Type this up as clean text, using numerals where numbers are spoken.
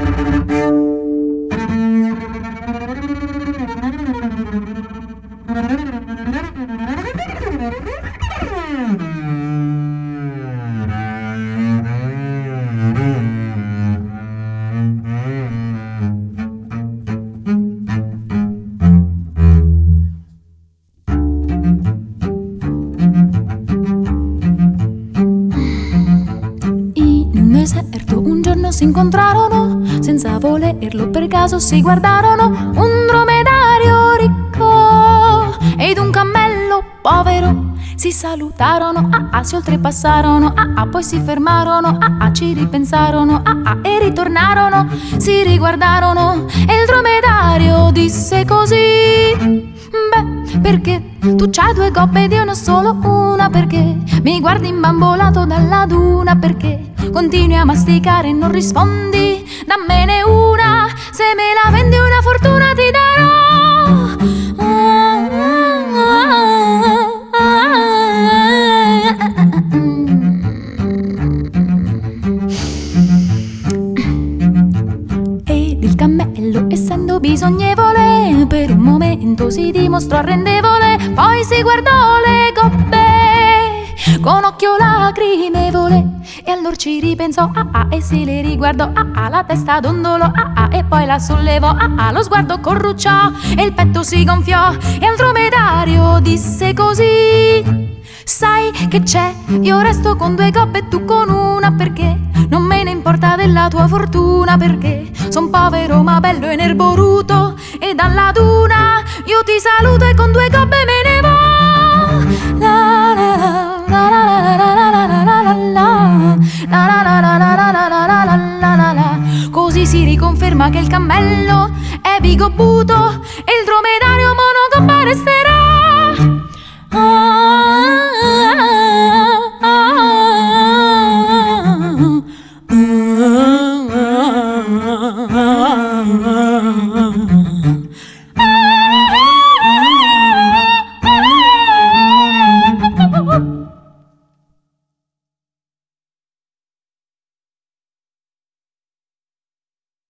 Si incontrarono senza volerlo, per caso si guardarono. Un dromedario ricco ed un cammello povero si salutarono, si oltrepassarono, poi si fermarono, ci ripensarono, e ritornarono. Si riguardarono e il dromedario disse così: beh, perché tu c'hai due coppe ed io ne ho solo una? Perché mi guardi imbambolato dalla duna? Perché continui a masticare e non rispondi? Dammene una, se me la vendi una fortuna ti darò. Ed il cammello, essendo bisognevole, per un momento si dimostrò arrendevole. Poi si guardò le coppe con occhio lacrimevole e allora ci ripensò, e si le riguardò, la testa dondolò, e poi la sollevò, lo sguardo corrucciò e il petto si gonfiò e al dromedario disse così: sai che c'è, io resto con due coppe e tu con una, perché non me ne importa della tua fortuna, perché son povero ma bello e nerboruto e dalla duna io ti saluto e con due coppe me ne vo. La la la la la la la la la. Così si riconferma che il cammello è bigobuto e il dromedario monocopa resterà.